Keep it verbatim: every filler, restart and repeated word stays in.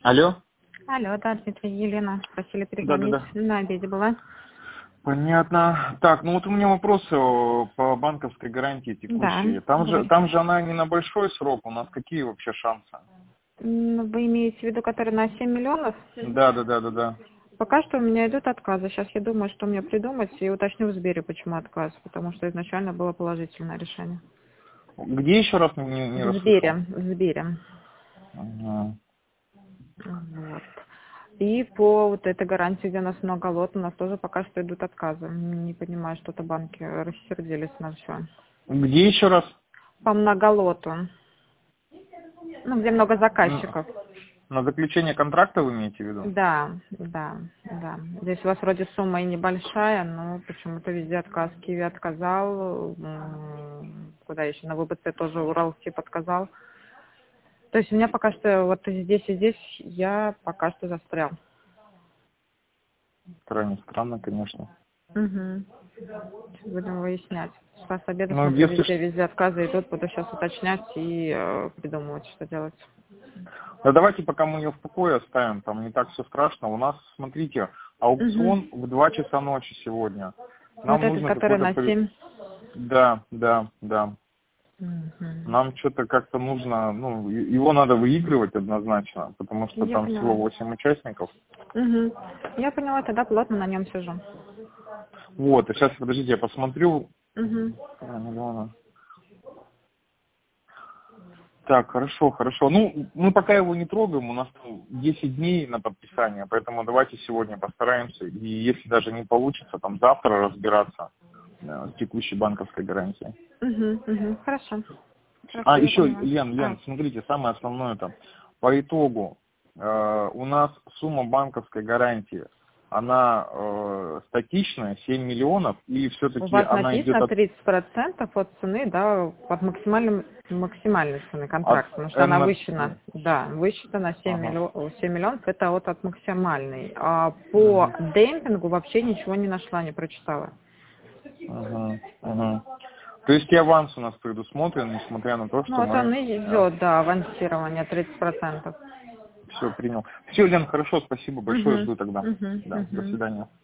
Алло? Алло, да, Дмитрий, Елена. Просили перезвонить. Да-да-да. На обеде была. Понятно. Так, ну вот у меня вопросы по банковской гарантии Да, текущей. Там же, говорите. там же она не на большой срок. У нас какие вообще шансы? М, Вы имеете в виду, который на семь миллионов? Да, да, да, да, да. Пока что у меня идут отказы. Сейчас я думаю, что мне придумать, и уточню в Сбере, почему отказ. Потому что изначально было положительное решение. Где еще раз не, не В расслышал? Сбере, в Сбере. Ага. Вот. И по вот этой гарантии, где у нас много лот, у нас тоже пока что идут отказы. Не понимаю, что-то банки рассердились на все. Где еще раз? По многолоту. Ну, где много М, заказчиков. На заключение контракта вы имеете в виду? Да, да, да. Здесь у вас вроде сумма и небольшая, но почему-то везде отказ. Киви отказал, м, куда еще, на ВБЦ тоже Уралсиб отказал. То есть у меня пока что вот и здесь, и здесь я пока что застрял. Крайне странно, конечно. Угу. Будем выяснять. Сейчас с обеда Ну, смотрю, если... везде, ш- везде отказы идут, буду сейчас уточнять и э, придумывать, что делать. Да давайте пока мы ее в покое оставим, там не так все страшно. У нас, смотрите, Угу. аукцион в два часа ночи сегодня. Вот Нам этот, нужно который какой-то... на пов- семь. Да, да, да. Угу. Нам что-то как-то нужно, ну, и- его надо выигрывать однозначно, потому что Я там всего поняла. восемь участников. Угу. Я поняла, тогда плотно на нем сижу. Вот, и сейчас, подождите, я посмотрю. Угу. А, миллиона. Так, хорошо, хорошо. Ну, мы пока его не трогаем, у нас там десять дней на подписание, поэтому давайте сегодня постараемся. И если даже не получится, там завтра разбираться э, с текущей банковской гарантией. Угу, угу. Хорошо. А, Хорошо, я еще, поняла. Лен, А, Лен, смотрите, самое основное там. По итогу э, у нас сумма банковской гарантии, она э, статичная, семь миллионов, или у все-таки вас она идет написано от, тридцать процентов от цены, да, от максимальной, максимальной цены от контракта, потому что она N... высчитана, да, высчитана семь Ага. миллионов, семь миллионов, это от, от максимальной. А по Мгм. демпингу вообще ничего не нашла, не прочитала. Ага. Ага. То есть и аванс у нас предусмотрен, несмотря на то, Ну, что вот он мы и э, идет, да, авансирование тридцать процентов. все принял. Все, Лен, хорошо, спасибо большое, Угу, жду тогда. угу, Да, до угу. свидания.